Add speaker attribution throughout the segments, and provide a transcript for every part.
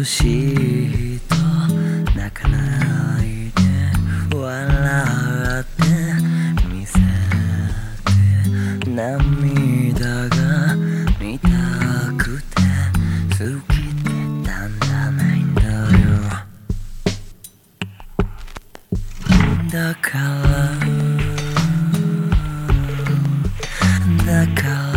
Speaker 1: 愛しいと泣かないで笑って見せて涙が見たくて好きってなんだないんだよだから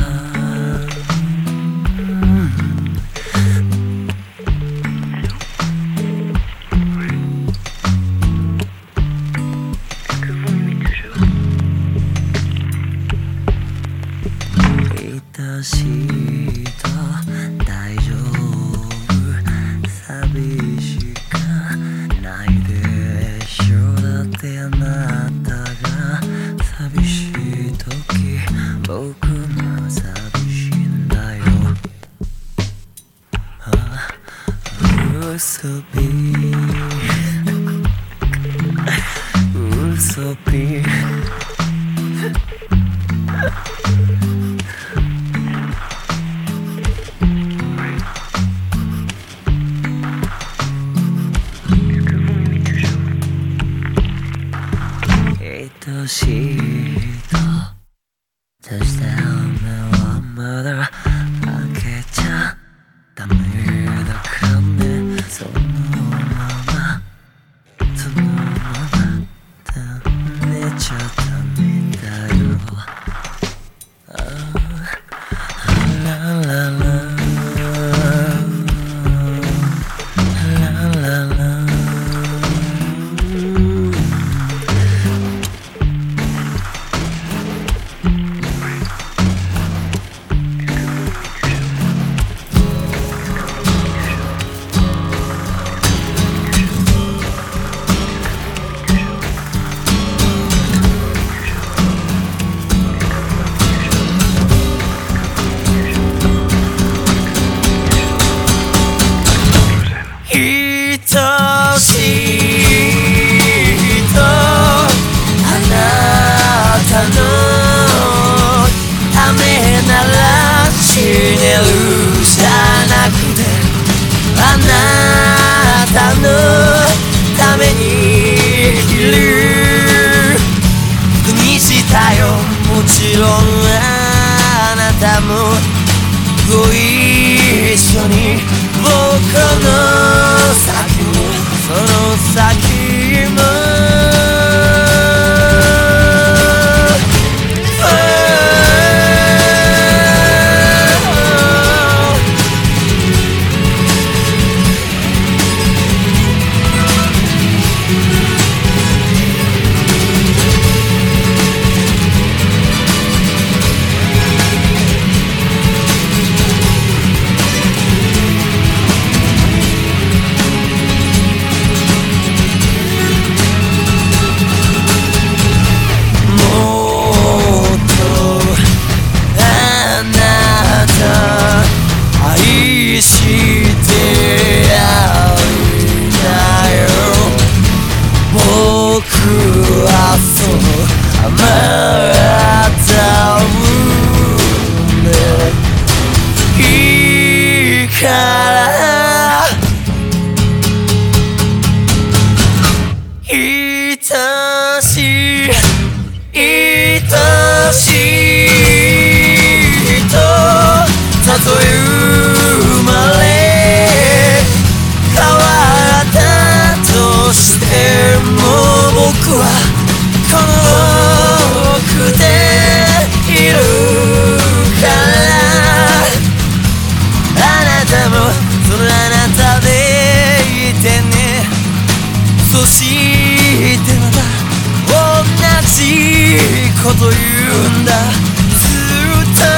Speaker 1: 愛しいと大丈夫寂しかないでしょだってあなたが寂しい時僕も寂しいんだよ嘘び愛しいとそして目はまだ開けちゃダメだからねそのまま寝ちゃダメだよラララ愛しいとあなたのためなら死ねるじゃなくてあなたのためにいるにしたよもちろんあなたもご一緒に僕の先もその先も愛してやるんだよ僕はそう甘った胸いいから愛しいとたとえ生まれ変わったとしても僕はこの僕でいるからあなたもそのあなたでいてねそしてまた同じこと言うんだずっと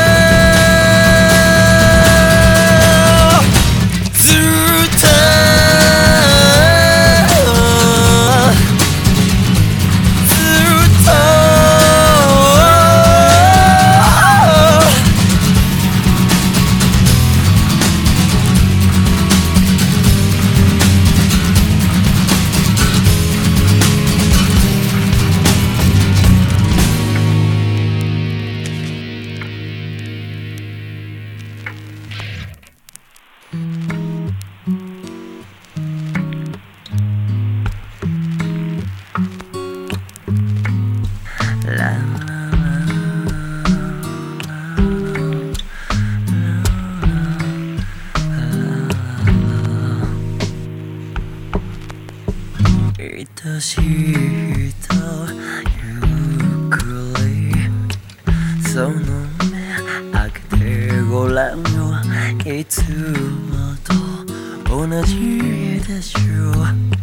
Speaker 1: 愛しい人ゆっくりその目開けてごらんよいつもと同じでしょう